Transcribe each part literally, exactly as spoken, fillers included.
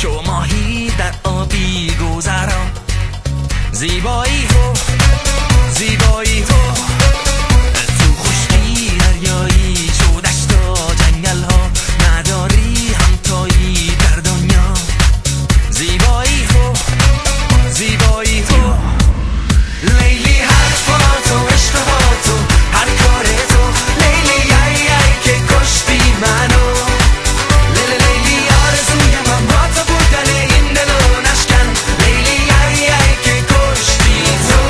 چو ماهی در آبی گذرا. زیبایی تو زیبایی تو تو خشکی دریایی، چو دشت و جنگل ها نداری همتایی در دنیا. زیبایی تو زیبایی تو لیلی، حرفاتو عشقاتو هر کار تو لیلی، ای ای که کشتی منو. لیلی لیلی آرزوی من با تو بودن این دلو نشکن. لیلی ای ای که کشتی تو.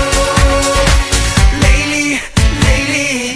لیلی لیلی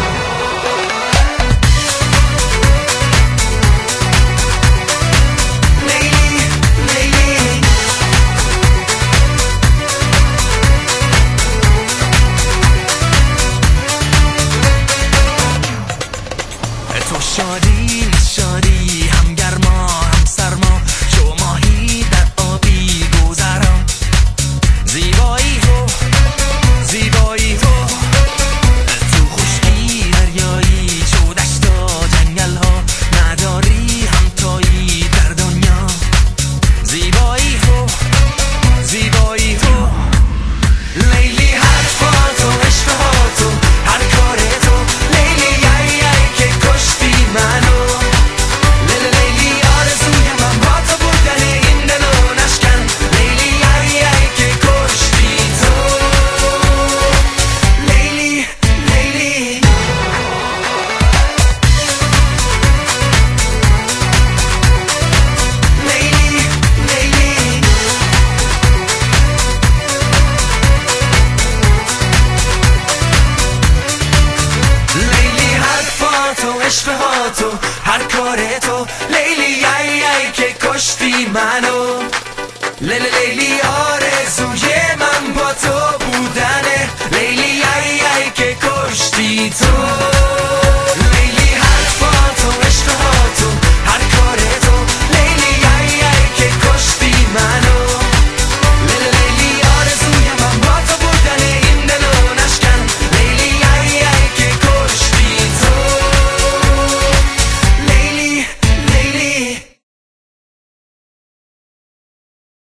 تو شادی شادی هم گرما هم سرما، چو ماهی در آبی گذرا. زیبایی تو زیبایی تو تو خشکی دریایی، چو دشت و جنگل ها نداری همتایی در دنیا. زیبایی تو زیبایی تو لیلی، حرفاتو عشقاتو هر کار تو لیلی، ای ای که کشتی منو. لیلی لیلی آرزوی من با تو بودن این دلو نشکن. لیلی ای ای که کشتی تو. لیلی لیلی لیلی لیلی لیلی، حرفاتو عشقاتو هر کار تو لیلی، ای ای که کشتی منو. لیلی لیلی